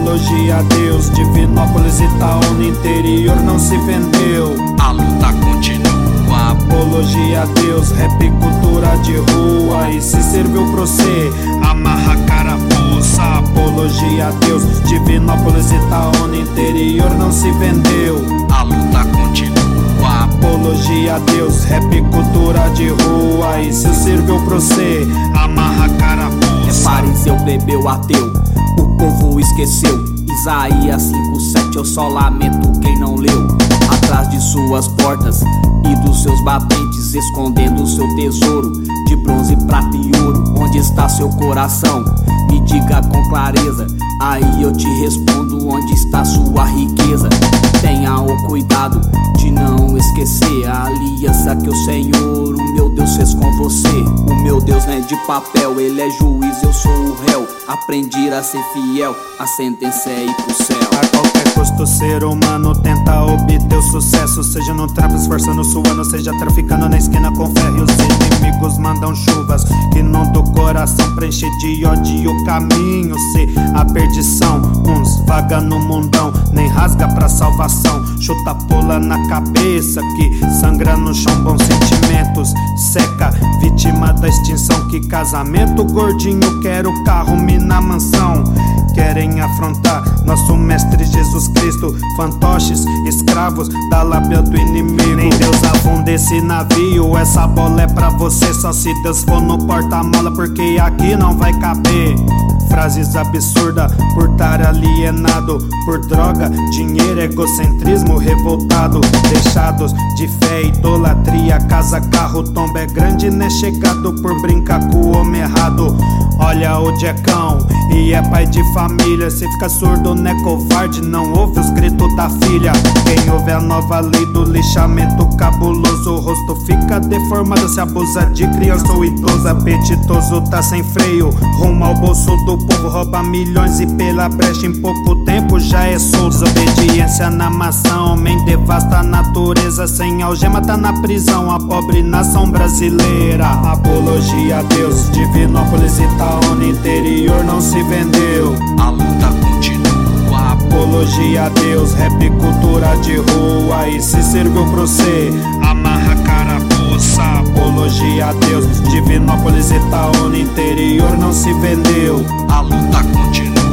Apologia a Deus, Divinópolis, Itaúna, interior não se vendeu. A luta continua. Apologia a Deus, rap cultura de rua. E se serviu pra você, amarra a carapuça. Apologia a Deus, Divinópolis, Itaúna, interior não se vendeu. A luta continua. Apologia a Deus, rap cultura de rua. E se serviu pra você, amarra a carapuça. Fariseu, plebeu, ateu, o povo esqueceu. Isaías 5:7, eu só lamento quem não leu. Atrás de suas portas e dos seus batentes, escondendo seu tesouro de bronze, prata e ouro. Onde está seu coração? Me diga com clareza, aí eu te respondo onde está sua riqueza. Tenha o cuidado de não esquecer a aliança que o Senhor, o meu Deus, fez com você. O meu Deus não é de papel, ele é juiz, eu sou o réu. Aprendi a ser fiel, a sentença é ir pro céu. A qualquer custo o ser humano tenta obter o sucesso, seja no trampo, esforçando, suando, seja traficando na esquina com ferro. E os inimigos mandam chuvas que inundam o coração, preenche de ódio o caminho, se a perdição. Uns vaga no mundão, nem rasga pra salvação, chuta, pula na cabeça que sangra no chão. Bons sentimentos seca, vítima da extinção. Que casamento gordinho, quero carro, mina mansão. Querem afrontar nosso mestre Jesus Cristo, fantoches, escravos da lábia do inimigo. Nem Deus afunda esse navio, essa bola é pra você. Só se Deus for no porta-mala, porque aqui não vai caber. Frases absurdas por estar alienado por droga, dinheiro, egocentrismo revoltado. Deixados de fé, idolatria, casa, carro, tomba é grande, né? Chegado por brincar com o homem errado. Olha o Diecão, e é pai de família. Se fica surdo, né, covarde, não ouve os gritos da filha. Quem ouve a nova lei do lixamento cabuloso, o rosto fica deformado se abusa de criança ou idoso. Apetitoso tá sem freio, rumo ao bolso do povo, rouba milhões e pela brecha em pouco tempo já é solto. Desobediência na maçã, homem devasta a natureza, sem algema tá na prisão a pobre nação brasileira. Apologia a Deus, Divinópolis, Itaúna, interior não se vendeu. A luta continua. Apologia a Deus, rap cultura de rua. E se serviu pra você, amarra a carapuça. Apologia a Deus, Divinópolis, Itaúna, interior não se vendeu. A luta continua.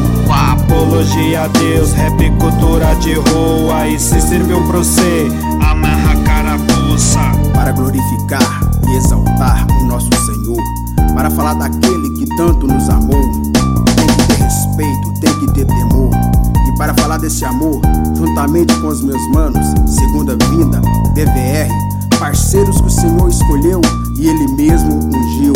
Apologia a Deus, rap cultura de rua. E se serviu pra você, amarra a carapuça. Para glorificar e exaltar o nosso Senhor, para falar daquele que tanto nos amou, tem que ter respeito, tem que ter temor. E para falar desse amor, juntamente com os meus manos, segunda vinda, BVR, parceiros que o Senhor escolheu e Ele mesmo ungiu.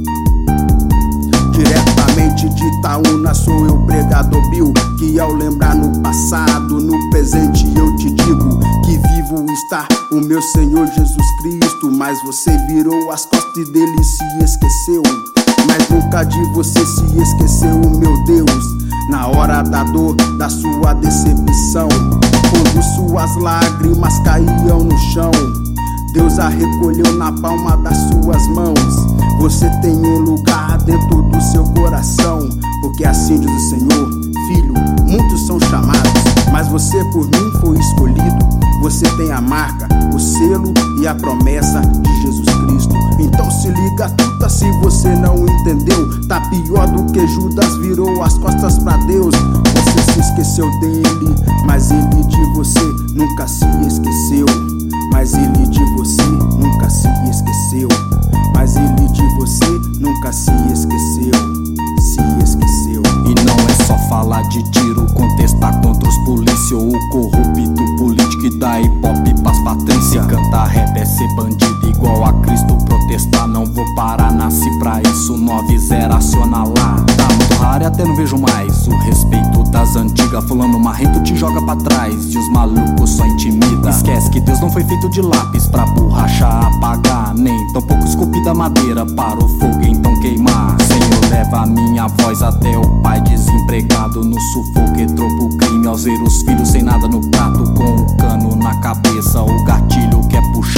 Diretamente de Itaúna sou eu, pregador Bill, que ao lembrar no passado, no presente eu te digo que vivo está o meu Senhor Jesus Cristo. Mas você virou as costas e dele se esqueceu, mas nunca de você se esqueceu, meu Deus. Na hora da dor, da sua decepção, quando suas lágrimas caíam no chão, Deus a recolheu na palma das suas mãos. Você tem um lugar dentro do seu coração, porque assim diz o Senhor: filho, muitos são chamados, mas você por mim foi escolhido. Você tem a marca, o selo e a promessa de Jesus Cristo. Então se liga, tuta, se você não entendeu, tá pior do que Judas virou as costas pra Deus. Você se esqueceu dele, mas ele de você nunca se esqueceu. Mas ele de você nunca se esqueceu. Mas ele de você nunca se esqueceu. Se esqueceu. E não é só falar de tiro, contestar contra os polícia ou o corrupto político e da hip hop pras patrícia. Cantar rap é ser bandido igual a Cristo. Protestar não vou parar, nasci pra isso. 9-0 aciona lá. Tá muito raro e até não vejo mais o respeito das antigas. Fulano marrento te joga pra trás e os malucos só intimida. Esquece que Deus não foi feito de lápis pra borracha apagar, nem tampouco esculpido da madeira para o fogo então queimar. Senhor, leva a minha voz até o pai desempregado no sufoco, entrou pro crime aos ver os filhos sem nada no prato, com o cano na cabeça, o gatilho quer puxar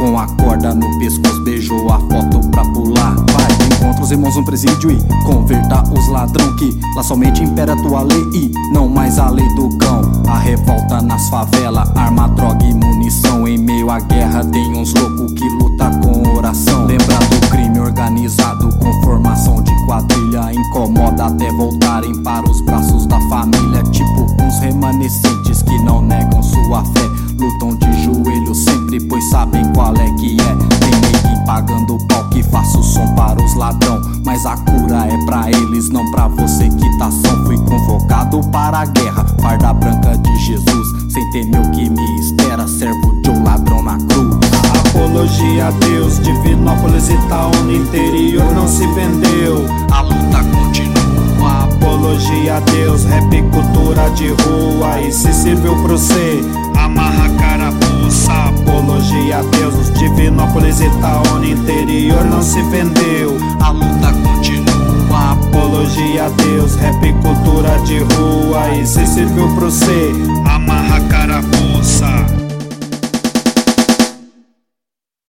com a corda no pescoço, beijou a foto pra pular. Vai, encontra os irmãos no presídio e converta os ladrão, que lá somente impera a tua lei e não mais a lei do cão. A revolta nas favelas, arma, droga e munição. Em meio à guerra tem uns loucos que luta com oração. Lembra do crime organizado com formação de quadrilha, incomoda até voltarem para os braços da família. Tipo uns remanescentes que não negam sua fé, lutam de joelho sempre, pois sabem qual é que é. Tem neguinho pagando pau que faça o som para os ladrão, mas a cura é pra eles, não pra você. Quitação, fui convocado para a guerra, farda branca de Jesus, sem temer o que me espera, servo de um ladrão na cruz. Apologia a Deus, Divinópolis e Itaúna, no interior não se vendeu. A luta continua. Apologia a Deus, rap cultura de rua, e se serviu pro cê, amarra a carapuça. Apologia a Deus, Divinópolis e Itaúna, no interior não se vendeu. A luta continua. Apologia a Deus, rap cultura de rua, e se serviu pro cê, amarra a carapuça.